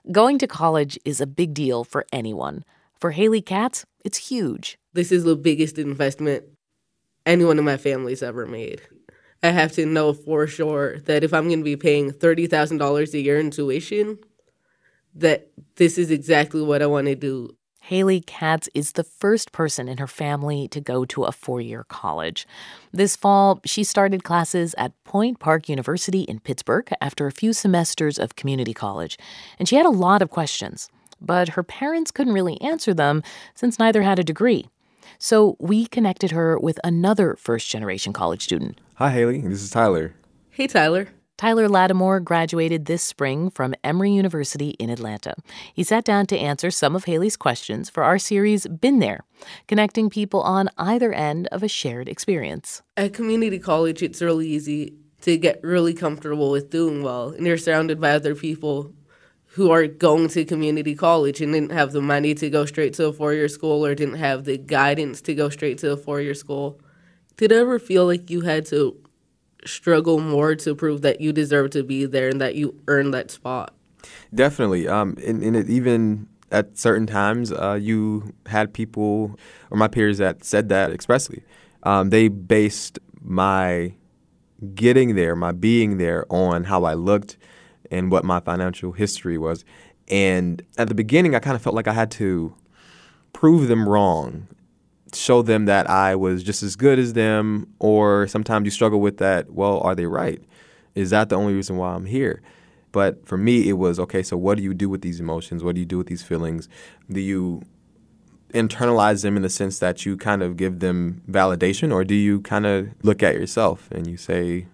Going to college is a big deal for anyone. For Haley Katz, it's huge. This is the biggest investment anyone in my family's ever made. I have to know for sure that if I'm going to be paying $30,000 a year in tuition, that this is exactly what I want to do. Haley Katz is the first person in her family to go to a 4-year college. This fall, she started classes at Point Park University in Pittsburgh after a few semesters of community college. And she had a lot of questions, but her parents couldn't really answer them since neither had a degree. So we connected her with another first-generation college student. Hi, Haley. This is Tyler. Hey, Tyler. Tyler Lattimore graduated this spring from Emory University in Atlanta. He sat down to answer some of Haley's questions for our series, Been There, connecting people on either end of a shared experience. At community college, it's really easy to get really comfortable with doing well, and you're surrounded by other people who are going to community college and didn't have the money to go straight to a 4-year school or didn't have the guidance to go straight to a 4-year school. Did it ever feel like you had to struggle more to prove that you deserve to be there and that you earned that spot? Definitely. And it even at certain times, you had people or my peers that said that expressly. They based my getting there, my being there on how I looked and what my financial history was. And at the beginning, I kind of felt like I had to prove them wrong, show them that I was just as good as them, or sometimes you struggle with that, well, are they right? Is that the only reason why I'm here? But for me, it was, okay, so what do you do with these emotions? What do you do with these feelings? Do you internalize them in the sense that you kind of give them validation, or do you kind of look at yourself and you say,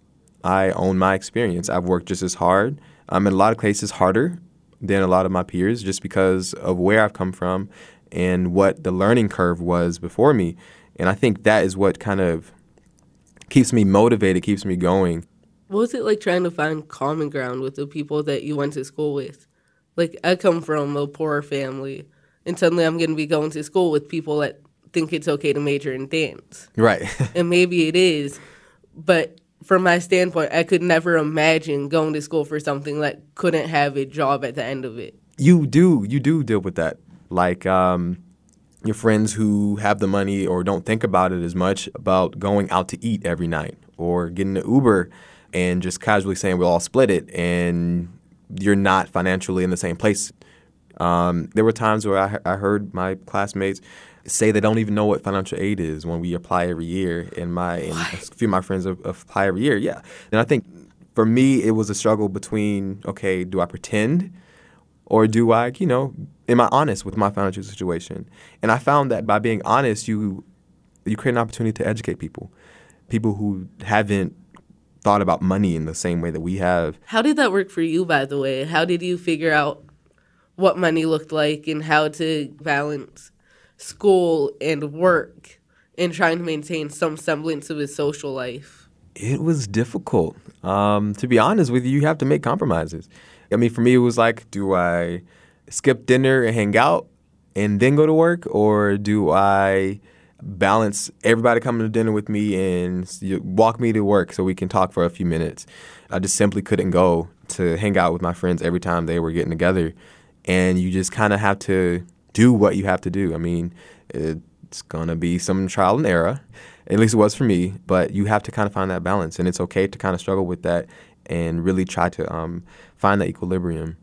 I own my experience. I've worked just as hard, in a lot of cases harder than a lot of my peers just because of where I've come from and what the learning curve was before me. And I think that is what kind of keeps me motivated, keeps me going. What was it like trying to find common ground with the people that you went to school with? Like, I come from a poor family, and suddenly I'm going to be going to school with people that think it's okay to major in dance. Right. And maybe it is, but from my standpoint, I could never imagine going to school for something that couldn't have a job at the end of it. You do deal with that. Like your friends who have the money or don't think about it as much about going out to eat every night or getting an Uber and just casually saying we'll all split it and you're not financially in the same place. There were times where I heard my classmates say they don't even know what financial aid is when we apply every year, and a few of my friends apply every year. Yeah, and I think for me it was a struggle between, okay, do I pretend or do I, am I honest with my financial situation? And I found that by being honest, you create an opportunity to educate people who haven't thought about money in the same way that we have. How did that work for you, by the way? How did you figure out what money looked like and how to balance school and work and trying to maintain some semblance of his social life? It was difficult. To be honest with you, you have to make compromises. I mean, for me, it was like, do I skip dinner and hang out and then go to work, or do I balance everybody coming to dinner with me and walk me to work so we can talk for a few minutes? I just simply couldn't go to hang out with my friends every time they were getting together. And you just kind of have to do what you have to do. I mean, it's going to be some trial and error. At least it was for me. But you have to kind of find that balance. And it's okay to kind of struggle with that and really try to find that equilibrium.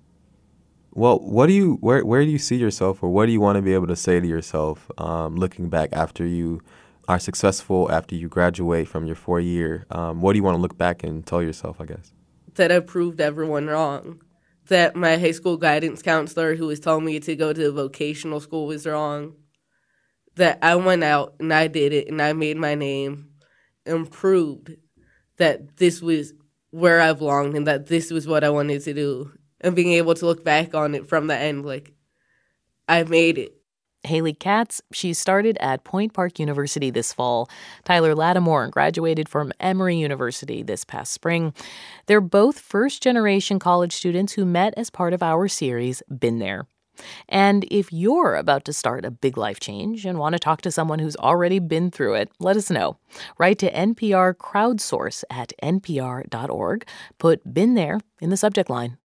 Well, where do you see yourself, or what do you want to be able to say to yourself looking back after you are successful, after you graduate from your 4-year? What do you want to look back and tell yourself, I guess? That I proved everyone wrong. That my high school guidance counselor who was telling me to go to a vocational school was wrong. That I went out and I did it and I made my name and proved that this was where I belonged and that this was what I wanted to do. And being able to look back on it from the end, like, I made it. Haley Katz, she started at Point Park University this fall. Tyler Lattimore graduated from Emory University this past spring. They're both first-generation college students who met as part of our series, Been There. And if you're about to start a big life change and want to talk to someone who's already been through it, let us know. Write to NPR Crowdsource at npr.org. Put Been There in the subject line.